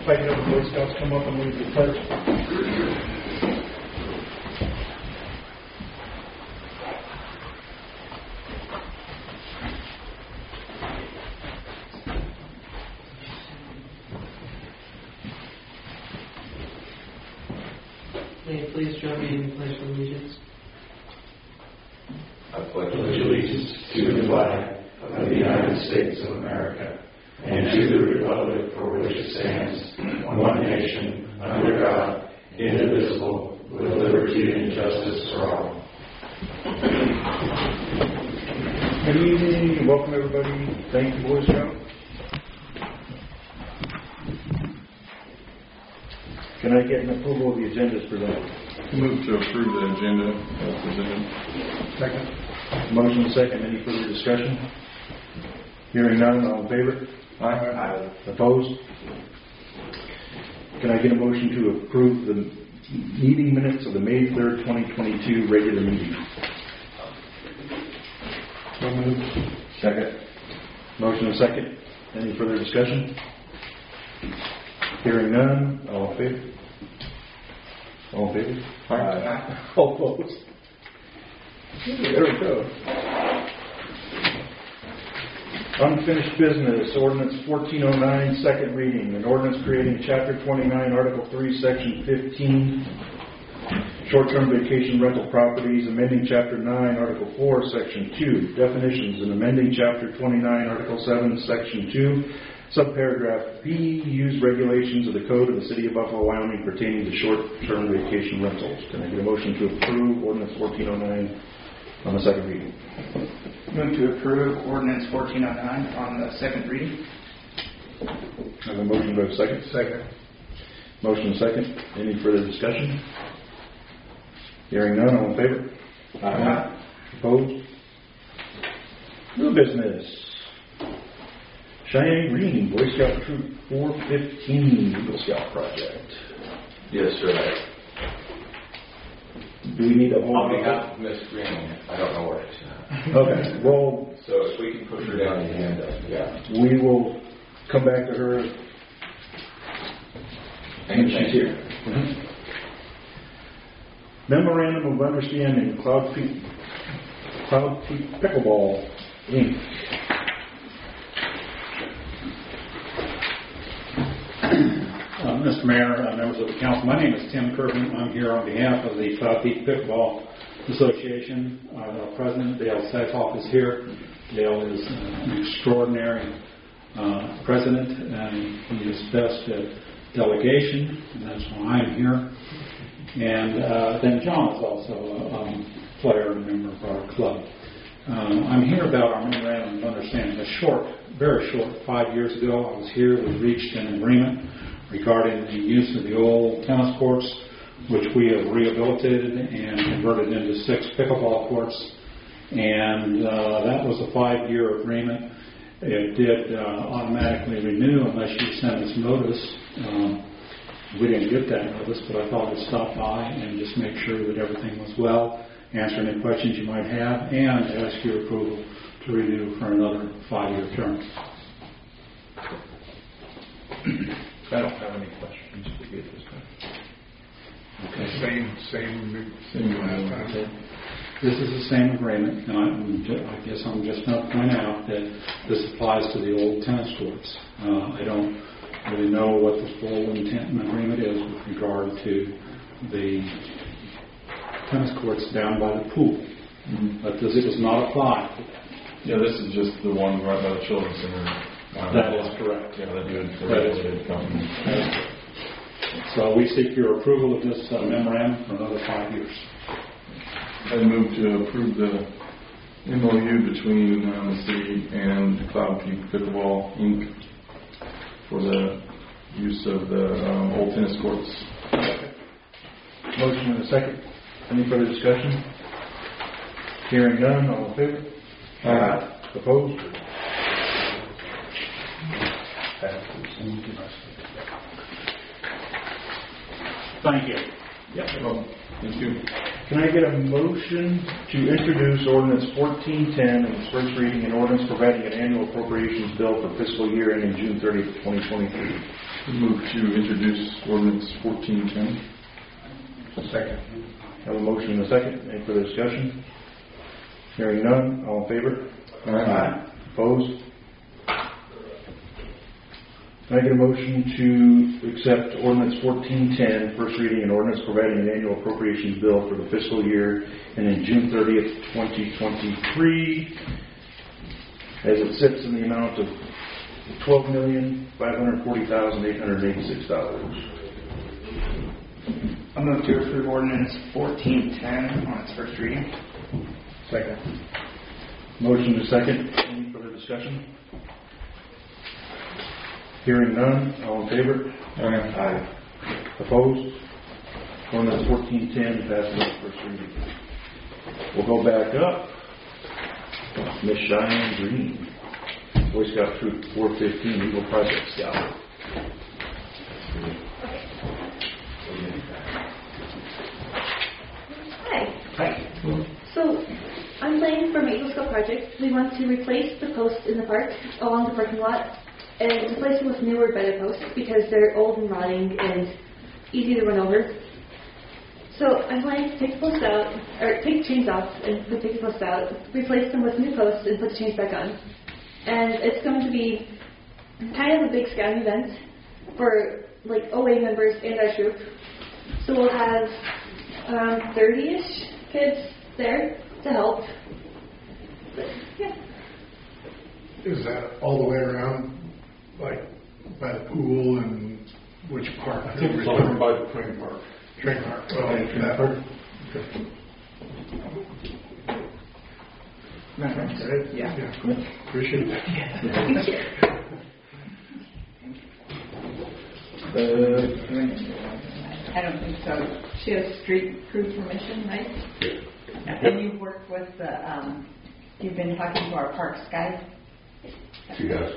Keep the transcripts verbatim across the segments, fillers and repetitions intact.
If I can have the Boy Scouts come up and lead the pledge. May you please join me in the pledge of allegiance? I pledge allegiance to the flag of the United States of America and to the republic for which it stands, one nation, under God, indivisible, with liberty and justice for all. Good evening, welcome everybody. Thank you, Boy Scout. Can I get an approval of the agendas for that? Move to approve the agenda as presented. Second. Motion second. Any further discussion? Hearing none, all in favor? Aye. Aye. Opposed? Can I get a motion to approve the meeting minutes of the May third, twenty twenty-two regular meeting? So moved. Second. Motion and second. Any further discussion? Hearing none, all in favor? All in favor? Aye. All opposed? There we go. Unfinished business, ordinance fourteen oh nine, second reading. An ordinance creating chapter twenty-nine, article three, section fifteen, short-term vacation rental properties, amending chapter nine, article four, section two, definitions, and amending chapter twenty-nine, article seven, section two, subparagraph B, use regulations of the code of the city of Buffalo, Wyoming pertaining to short-term vacation rentals. Can I get a motion to approve ordinance fourteen oh nine on the second reading? Move to approve ordinance fourteen oh nine on the second reading. I have a motion. Do I have a second? Second. Motion second. Any further discussion? Hearing none, all in favor? Aye. Opposed? New business. Cheyenne Green, Boy Scout Troop four fifteen, Eagle Scout Project. Yes, sir. Do we need a hold? On behalf of Miss Green, I don't know where she's at. Okay, well, So if we can push her down the agenda, yeah. we will come back to her when she's here. Mm-hmm. Memorandum of Understanding, Cloud Peak, Cloud Peak Pickleball, Incorporated. Uh, Mister Mayor, uh, members of the council, my name is Tim Kirkman. I'm here on behalf of the Cloud Peak Pickleball Association. Uh, our president, Dale Seithoff, is here. Dale is uh, an extraordinary uh, president, and he is best at delegation, and that's why I'm here. And uh, then John is also a um, player and member of our club. Um, I'm here about our memorandum of understanding. A short, very short, five years ago, I was here. We reached an agreement regarding the use of the old tennis courts, which we have rehabilitated and converted into six pickleball courts. And uh, that was a five-year agreement. It did uh, automatically renew unless you sent us notice. Um, we didn't get that notice, but I thought I'd stop by and just make sure that everything was well, answer any questions you might have, and ask your approval to renew for another five-year term. I don't have any questions for you at this time. Okay. Same, same, Same last time. This is the same agreement, and I, I guess I'm just going to point out that this applies to the old tennis courts. Uh, I don't really know what the full intent and agreement is with regard to the tennis courts down by the pool, mm-hmm. but this does not apply. Yeah, this is just the one right by the Children's Center. Um, that is correct. Yeah, they do it for regulated companies. So we seek your approval of this uh, memorandum for another five years. I move to approve the M O U between um, the city and Cloud Peak Pickleball Incorporated for the use of the um, old tennis courts. Motion and a second. Any further discussion? Hearing none, all in favor? Aye. Opposed? Thank you. Yep. Thank you. Can I get a motion to introduce ordinance fourteen ten in its first reading, an ordinance providing an annual appropriations bill for fiscal year ending June thirtieth, twenty twenty-three? Move to introduce ordinance fourteen ten. Second. Have a motion and a second. Any further discussion? Hearing none. All in favor? Aye. Opposed? Can I get a motion to accept ordinance fourteen ten, first reading, an ordinance providing an annual appropriations bill for the fiscal year ending June thirtieth, twenty twenty-three, as it sits in the amount of twelve million, five hundred forty thousand, eight hundred eighty-six dollars. I'll move to approve ordinance fourteen ten on its first reading. Second. Motion to second. Any further discussion? Hearing none. All in favor? Aye. Opposed? Ordinance fourteen ten passes on first reading. We'll go back up. Miss Cheyenne Green, Boy Scout Troop four fifteen, Eagle Project Scout. Hi. Hi. So, I'm planning for my Eagle Scout project. We want to replace the posts in the park along the parking lot and replace them with newer, better posts because they're old and rotting and easy to run over. So I'm planning to take the posts out, or take the chains off and put take the posts out, replace them with new posts and put the chains back on. And it's going to be kind of a big scouting event for like O A members and our troop. So we'll have around thirty-ish kids there to help. But, yeah. Is that all the way around, like by the pool and which park? I think it's over by the train park. Train park. Oh, Train that park. Okay. That's it. Yeah. Yeah, cool. Appreciate that. Thank you. Uh, I don't think so. She has street crew permission, right? And you've worked with the, um, you've been talking to our parks guys? She does.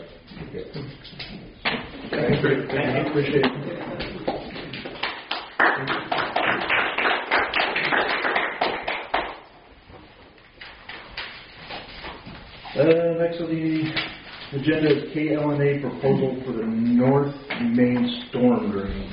Thanks, great. Thank you. Appreciate it. Uh, next on the agenda is K L and A proposal for the North Main Storm Drain.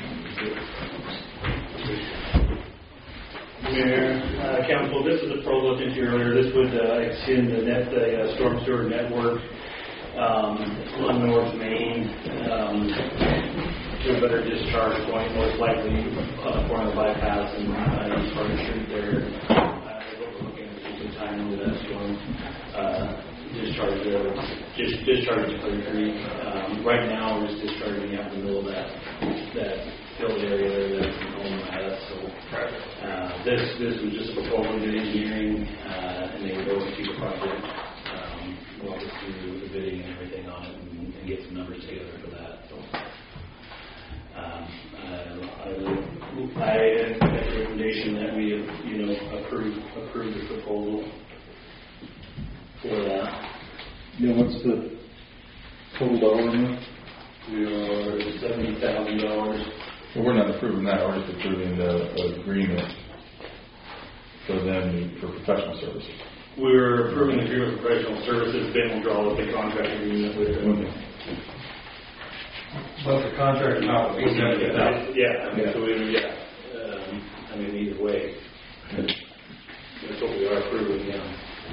Mayor, uh, Council, this is a proposal I sent you earlier. This would uh, extend the net, the uh, storm sewer network um, on North Main um, to a better discharge point, most likely on the corner of bypass and uh, East Harder Street there. Uh, what we're looking at is some time into that storm uh, discharge there, just discharging to Clear Creek. Um, right now, we're just discharging out in the middle of that that field area there that's home at us. So uh, this this was just a proposal to engineering, uh, and they would oversee the project, um, walk us through the bidding and everything on it, and, and get some numbers together for that. So um, uh, I would, I make a recommendation that we you know approve approve the proposal for that. Yeah, what's the total dollar amount? We are seventy thousand dollars. Well, we're not approving that, we're just approving the agreement for them for professional services. We're approving the agreement for professional services. Ben will draw up the contract agreement with them. But the contract amount will be seventy thousand. Yeah, I mean, so we, yeah. Um, I mean, either way. That's what we are approving, yeah.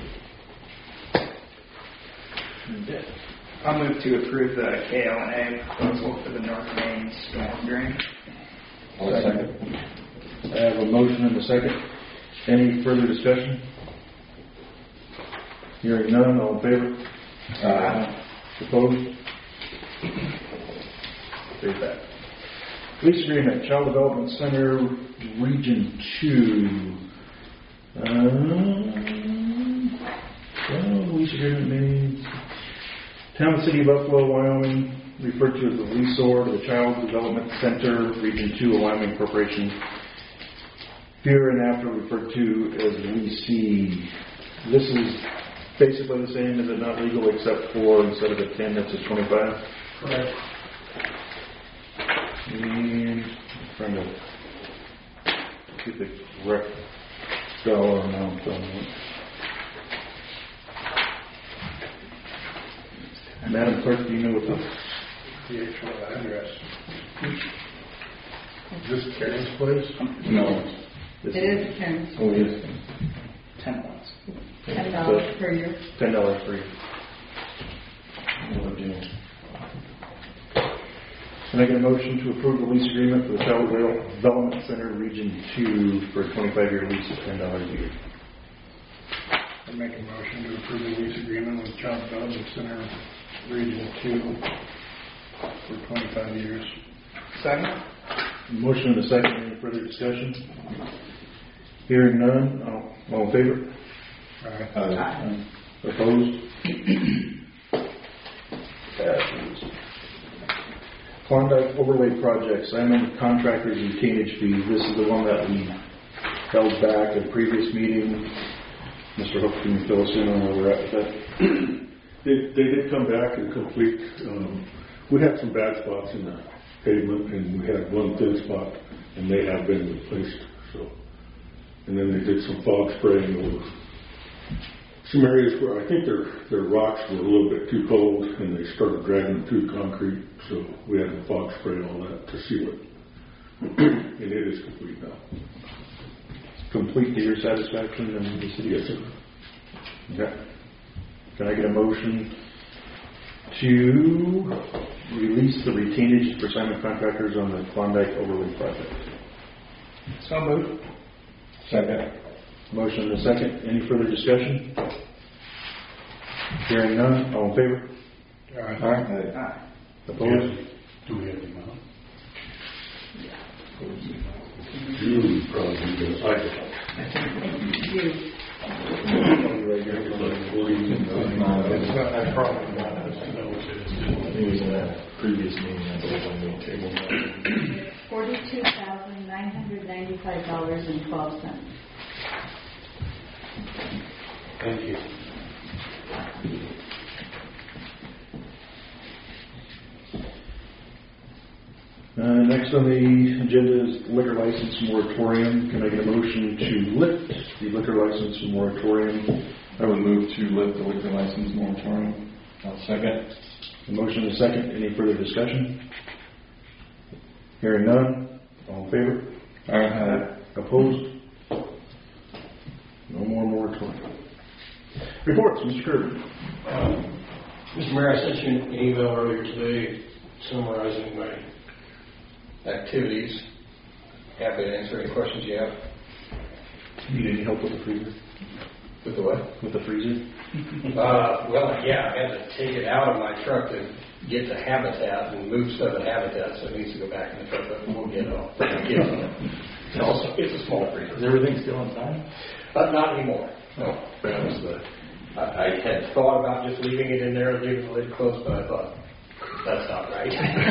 I'll move to approve the K L and A proposal for the North Main storm drain. Second. I have a motion and a second. Any further discussion? Hearing none, all in favor? Aye. Opposed? There's that. Lease agreement, Child Development Center, Region two. Um, well, lease agreement means Town and City of Buffalo, Wyoming, referred to as the leaseor to the Child Development Center, Region two, Wyoming Corporation. Here and after referred to as leasee. This is basically the same, is it not legal except for instead of a ten, it's a twenty-five? Correct. And I'm trying to get the correct dollar amount on it. Madam Clerk, do you know what the, The actual address. Is this Karen's place? No. this It is ten, Oh, it is. Ten months. ten dollars per year. Ten dollars free. Can I get a motion to approve the lease agreement for the Child Development Center Region Two for a twenty-five year lease of ten dollars a year? I make a motion to approve the lease agreement with Child Development Center Region Two for twenty-five years. Second? Motion and a second. Any further discussion? Hearing none. All, all in favor? Aye. Aye. Opposed? Passes. Klondike Overlay Project, Simon Contractors Retainage Fee. This is the one that we held back at a previous meeting. Mister Hook, can you fill us in on where we're at with that? They, they did come back and complete, um, we had some bad spots in the pavement and we had one thin spot and they have been replaced, so. And then they did some fog spraying over some areas where I think their, their rocks were a little bit too cold and they started dragging them through concrete, so we had to fog spray all that to seal it. And it is complete now. Complete to your satisfaction and the city? Yes, sir. Okay. Can I get a motion to release the retainage for Simon Contractors on the Klondike Overlay Project? So moved. Second. Motion and a second. Any further discussion? Hearing none. All in favor? Aye. Aye. Aye. Opposed? Do we have the amount? You probably can go You. It's not that problem. It was in that previous meeting, I believe, on the table. Forty-two thousand nine hundred ninety-five dollars and twelve cents. Thank you. Uh, next on the agenda is liquor license moratorium. Can I get a motion to lift the liquor license moratorium? I would move to lift the liquor license moratorium. I'll second. A motion and a second. Any further discussion? Hearing none. All in favor? Aye. Opposed? No more moratorium. Reports, Mister Kirby. Um, Mister Mayor, I sent you an email earlier today summarizing my activities. Happy to answer any questions you have. Need any help with the freezer? With the what? With the freezer? Uh, well, yeah, I had to take it out of my truck to get to Habitat and move stuff at Habitat, so it needs to go back in the truck, but we'll get it all. Get it all. It's also, it's a small freezer. Is everything still inside? But not anymore. No, that was the. I, I had thought about just leaving it in there, leaving the lid closed, but I thought that's not right.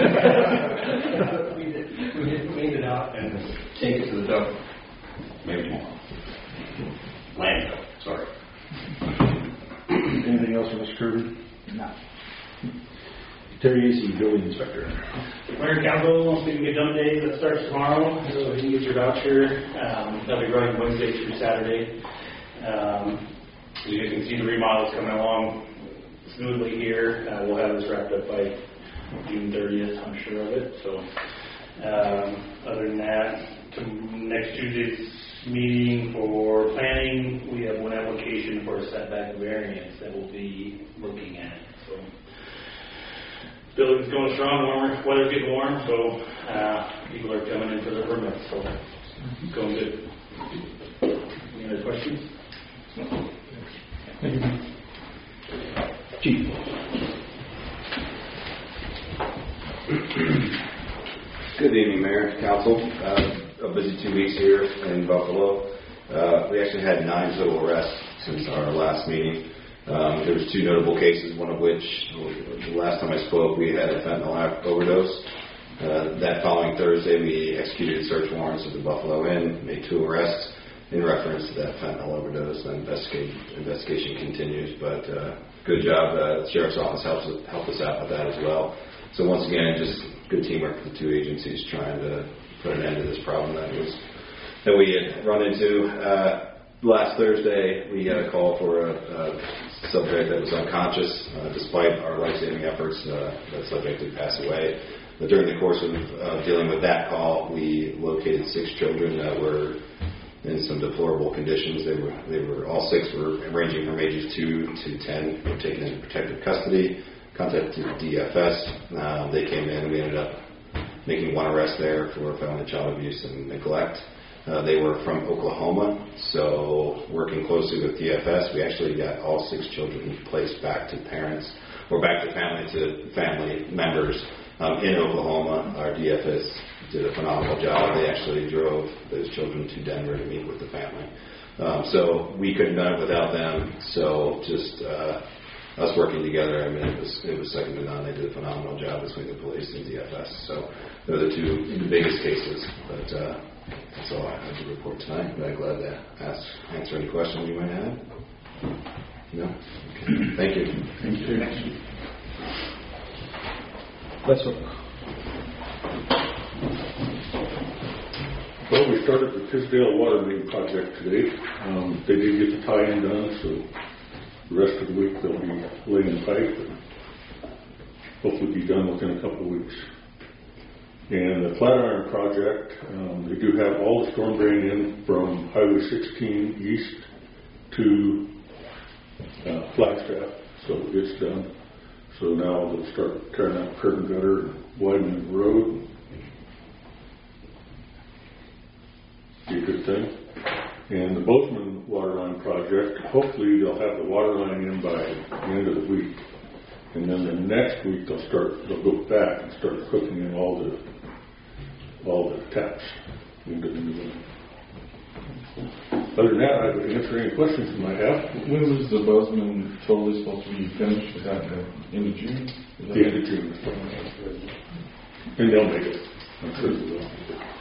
we did. We did clean it out and take it to the dump. Maybe tomorrow. Landfill. Sorry. Anything else for Mister Kirby? No. Terry Acey, Building Inspector. Mayor Council, speaking of dump day, that starts tomorrow, so you can get your voucher. Um, they'll be running Wednesday through Saturday. Um, as you can see, the remodel's coming along smoothly here. Uh, we'll have this wrapped up by June thirtieth, I'm sure of it. So, um, other than that, to next Tuesday's meeting for planning, we have one application for a setback variance that we'll be looking at. So, building's going strong, warmer, weather's getting warm, so uh, people are coming in for their permits, so it's going good. Any other questions? Chief. Good evening, Mayor, Council. Uh, a busy two weeks here in Buffalo. Uh, we actually had nine total arrests since our last meeting. Um, there was two notable cases, one of which, the last time I spoke, we had a fentanyl overdose. Uh, that following Thursday, we executed search warrants at the Buffalo Inn, made two arrests in reference to that fentanyl overdose. The investigation, investigation continues, but uh, good job. Uh, the Sheriff's Office helps helped us out with that as well. So once again, just good teamwork with the two agencies trying to put an end to this problem that was that we had run into. Uh, last Thursday, we had a call for a, a subject that was unconscious. Uh, despite our life-saving efforts, uh, that subject did pass away. But during the course of uh, dealing with that call, we located six children that were in some deplorable conditions. They were, they were all six were ranging from ages two to ten, were taken into protective custody, contacted D F S. Uh, they came in, we ended up making one arrest there for felony child abuse and neglect. Uh, they were from Oklahoma, so working closely with D F S, we actually got all six children placed back to parents, or back to family to family members um, in Oklahoma. Our D F S did a phenomenal job. They actually drove those children to Denver to meet with the family. Um, so we couldn't have done it without them. So just uh, us working together, I mean, it was it was second to none. They did a phenomenal job between the police and D F S. So they're the two the biggest cases. But uh, that's all I have to report tonight. But I'm glad to ask, answer any questions you might have. No? Okay. Thank you. Thank you. Let's look. Well, we started the Tisdale Water Main project today. Um, they did get the tie-in done, so the rest of the week they'll be laying pipe and hopefully be done within a couple of weeks. And the Flatiron project, um, they do have all the storm drain in from Highway sixteen east to uh, Flagstaff, so it's done. So now they'll start tearing out curb and gutter and widening the road. Be a good thing. And the Bozeman water line project, hopefully they'll have the water line in by the end of the week. And then the next week they'll start, they'll go back and start hooking in all the all the taps into the new one. Other than that, I would answer any questions you might have. When was the Bozeman totally supposed to be finished? Was that the end of June? Is that The end of June. And they'll make it. I'm sure they will.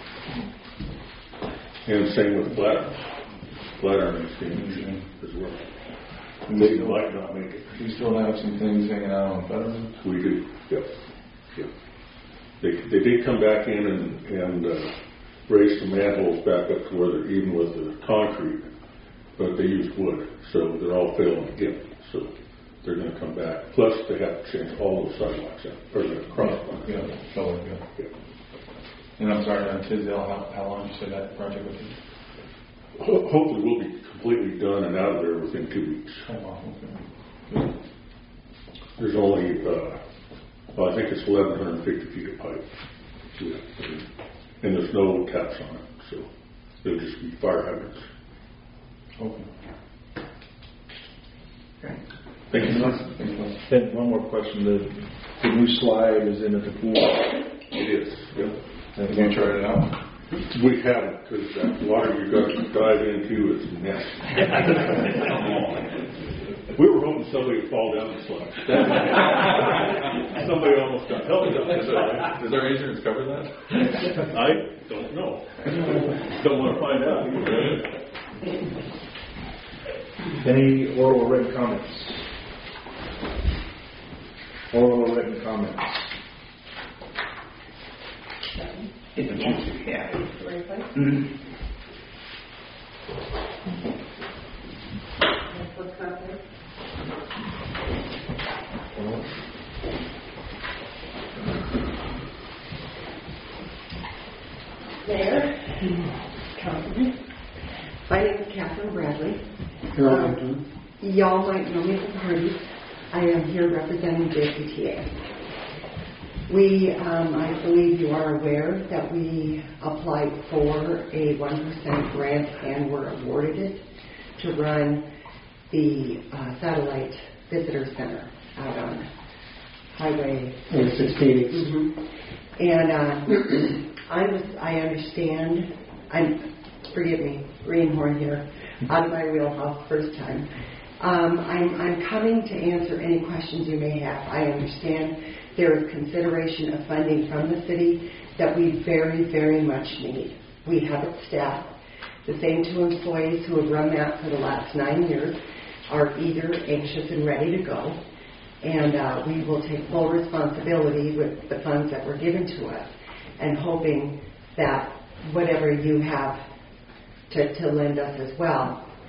And same with Flatiron. Flatiron is finished as well. And they might not make it. Do you still have some things hanging out on Fetterman? We do, yep. Yep. They, they did come back in and, and uh, raise some manholes back up to where they're even with the concrete, but they used wood, so they're all failing again. So they're going to come back. Plus, they have to change all those sidewalks out, or the crosswalks. Yeah, color, yeah. yeah. And I'm sorry, on Tisdale, how, how long did you say that project would be? Ho- hopefully, we'll be completely done and out of there within two weeks. Oh, wow, okay. There's only, uh, well, I think it's eleven fifty feet of pipe. Yeah. And there's no taps on it, so they'll just be fire hydrants. Okay. Okay. Thank you. And one more question. The, the new slide is in at the pool. It is, yeah. Have you tried it out? We haven't, because that water you got to dive into is nasty. We were hoping somebody would fall down the slide. Somebody almost got helped up the slide. Does our insurance cover that? I don't know. Don't want to find out. Any oral or written comments? Oral or written comments? Yeah. Mm-hmm. Mayor, Councilman, my name is Catherine Bradley. Um, y'all might know me from Hardee's. I am here representing J C T A. We, um, I believe you are aware that we applied for a one percent grant and were awarded it to run the uh, satellite visitor center out on Highway sixteen. Mm-hmm. And uh, I was, I understand, I'm, forgive me, greenhorn here, out of my wheelhouse first time. Um, I'm, I'm coming to answer any questions you may have. I understand there is consideration of funding from the city that we very, very much need. We have it staffed. The same two employees who have run that for the last nine years are eager, anxious, and ready to go. And uh, we will take full responsibility with the funds that were given to us, and hoping that whatever you have to, to lend us as well,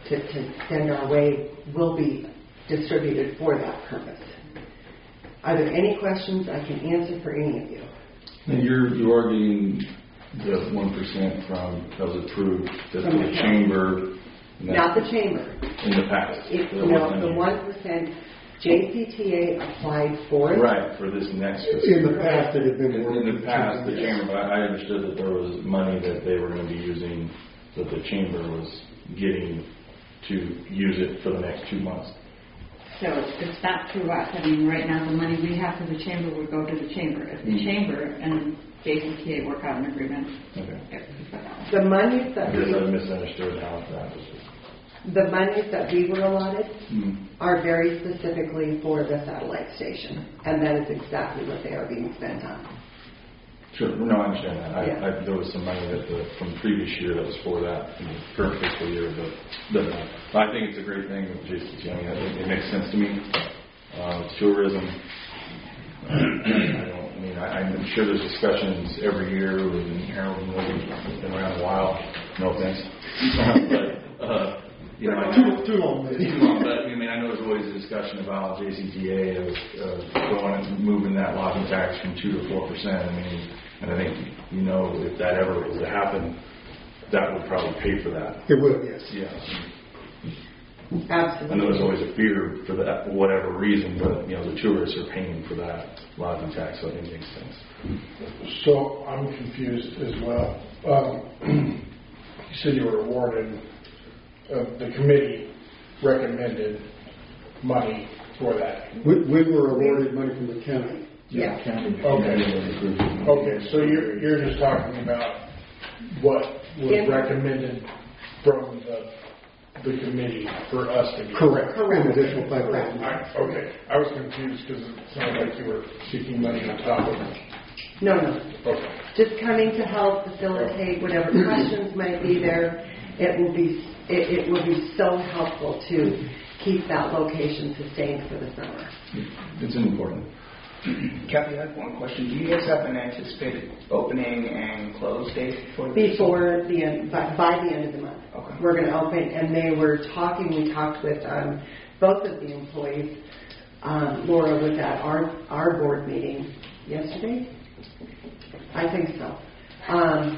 to, to send our way will be distributed for that purpose. Are there any questions I can answer for any of you? And you're, you are getting the one percent from, that was approved, that From the the chamber. and that- Not the chamber. In the past. It, There no, wasn't the any. one percent, J C T A applied for it. Right, for this next fiscal In the year. past, it had been. In in the past, the chamber, but I understood that there was money that they were going to be using, that the chamber was getting to use it for the next two months. So it's, it's not through us. I mean, right now, the money we have for the chamber would go to the chamber. If the Mm. chamber and J C T A work out an agreement, Okay. it would go that way. The monies I that guess I we, misunderstood how that was. the monies that we were allotted Mm. are very specifically for the satellite station, and that is exactly what they are being spent on. Sure, no, I understand that. I, Yeah. I, there was some money that the, from the previous year that was for that in the current fiscal year, but doesn't matter. I think it's a great thing with J C T. I mean, I think it makes sense to me. Uh, tourism. I don't. I mean, I, I'm sure there's discussions every year with Harold and Woody. Been around a while. No offense, but uh, you know, I know, Too, too long, maybe. too long, but I mean, I know there's always a discussion about J C T A of uh, going and moving that lodging tax from two to four percent. I mean, and I think you know if that ever was to happen, that would probably pay for that. It would, yes. Yeah. Absolutely. I know there's always a fear for that, for whatever reason, but you know the tourists are paying for that lodging tax, so I think it makes sense. So I'm confused as well. Um, you said you were awarded, uh, the committee recommended money for that. We, we were awarded money from the county. Yeah. Okay. Okay, so you're, you're just talking about what was Yeah. recommended from the, the committee for us to get. Correct. Correct. An additional five thousand. I- Okay, I was confused because it sounded like you were seeking money on top of it. No, no. Okay. Just coming to help facilitate whatever questions might be there. It will be it, it will be so helpful to keep that location sustained for the summer. It's important. Kathy, I have one question. Do you guys have an anticipated opening and close date for this? Before the end, by, by the end of the month, Okay. we're going to open. And they were talking. We talked with um, both of the employees. Um, Laura was at our our board meeting yesterday. I think so. Um,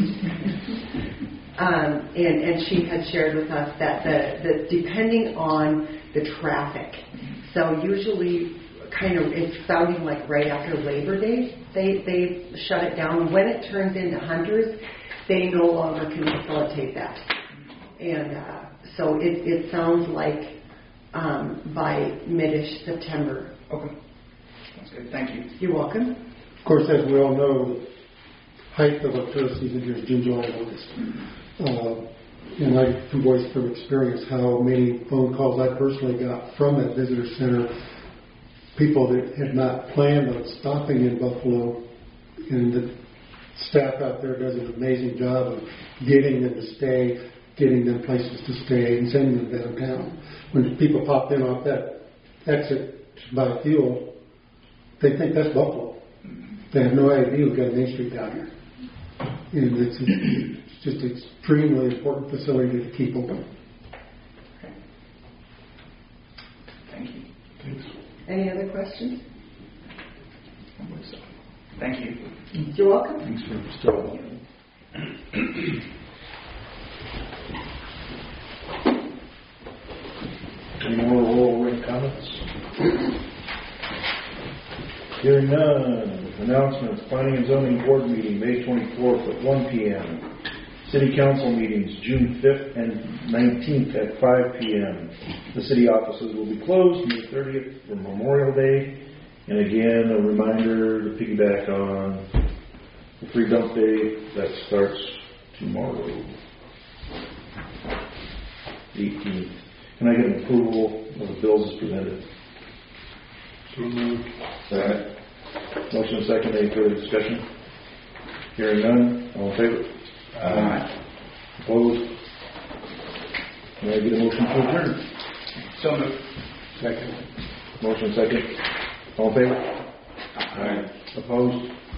um, and, and she had shared with us that the, the depending on the traffic, so usually kind of it's sounding like right after Labor Day, they, they shut it down. When it turns into hunters, they no longer can facilitate that. And uh, so it, it sounds like um, by mid-ish September. Okay. That's good. Thank you. You're welcome. Of course, as we all know, the height of a tourist season here is June, July, and August. Uh, and I can voice from experience how many phone calls I personally got from that visitor center, people that had not planned on stopping in Buffalo, and the staff out there does an amazing job of getting them to stay, getting them places to stay, and sending them downtown. When people pop in off that exit to buy fuel, they think that's Buffalo. They have no idea we've got a Main Street down here. And it's, it's just an extremely important facility to keep open. Thank you. Thanks. Any other questions? Thank you. You're welcome. Thanks for still. Any more oral written comments? Hearing none. Announcements. Planning and Zoning Board meeting, May twenty-fourth at one p.m. City Council meetings, June fifth and nineteenth at five p.m. The city offices will be closed May thirtieth for Memorial Day. And again, a reminder to piggyback on the free dump day that starts tomorrow, eighteenth. Can I get an approval of the bills as presented? So moved. Second. Motion second. Any further discussion? Hearing none. All in favor? Aye. Opposed? Can I get a motion to adjourn? So moved. Second. Motion second. All in favor? Aye. Opposed?